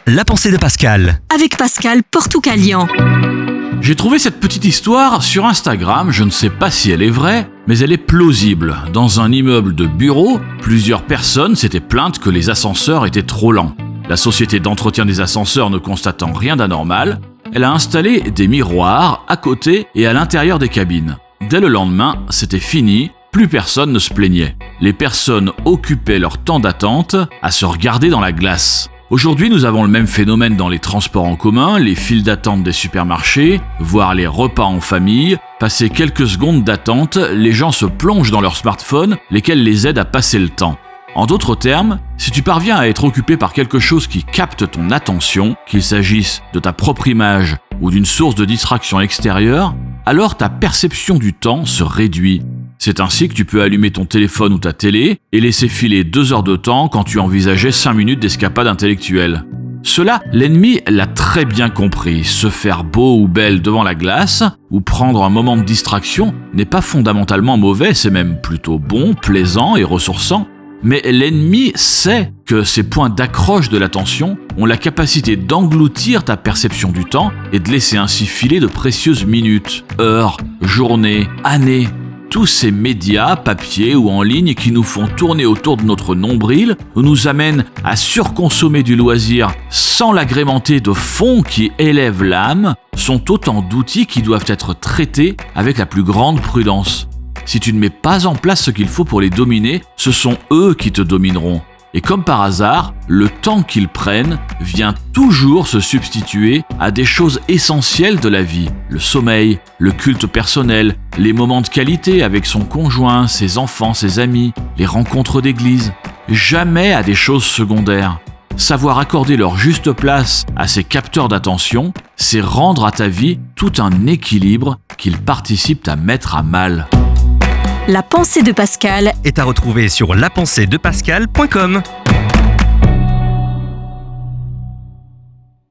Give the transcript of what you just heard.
la pensée de Pascal. Avec Pascal Portoucalian. J'ai trouvé cette petite histoire sur Instagram, je ne sais pas si elle est vraie, mais elle est plausible. Dans un immeuble de bureaux, plusieurs personnes s'étaient plaintes que les ascenseurs étaient trop lents. La société d'entretien des ascenseurs ne constatant rien d'anormal, elle a installé des miroirs à côté et à l'intérieur des cabines. Dès le lendemain, c'était fini, plus personne ne se plaignait. Les personnes occupaient leur temps d'attente à se regarder dans la glace. Aujourd'hui, nous avons le même phénomène dans les transports en commun, les files d'attente des supermarchés, voire les repas en famille. Passé quelques secondes d'attente, les gens se plongent dans leur smartphone, lesquels les aident à passer le temps. En d'autres termes, si tu parviens à être occupé par quelque chose qui capte ton attention, qu'il s'agisse de ta propre image ou d'une source de distraction extérieure, alors ta perception du temps se réduit. C'est ainsi que tu peux allumer ton téléphone ou ta télé et laisser filer 2 heures de temps quand tu envisageais 5 minutes d'escapade intellectuelle. Cela, l'ennemi l'a très bien compris. Se faire beau ou belle devant la glace ou prendre un moment de distraction n'est pas fondamentalement mauvais, c'est même plutôt bon, plaisant et ressourçant. Mais l'ennemi sait que ces points d'accroche de l'attention ont la capacité d'engloutir ta perception du temps et de laisser ainsi filer de précieuses minutes, heures, journées, années. Tous ces médias, papier ou en ligne qui nous font tourner autour de notre nombril ou nous amènent à surconsommer du loisir sans l'agrémenter de fonds qui élèvent l'âme sont autant d'outils qui doivent être traités avec la plus grande prudence. Si tu ne mets pas en place ce qu'il faut pour les dominer, ce sont eux qui te domineront. Et comme par hasard, le temps qu'ils prennent vient toujours se substituer à des choses essentielles de la vie. Le sommeil, le culte personnel, les moments de qualité avec son conjoint, ses enfants, ses amis, les rencontres d'église. Jamais à des choses secondaires. Savoir accorder leur juste place à ces capteurs d'attention, c'est rendre à ta vie tout un équilibre qu'ils participent à mettre à mal. La pensée de Pascal Est à retrouver sur lapenséedepascal.com.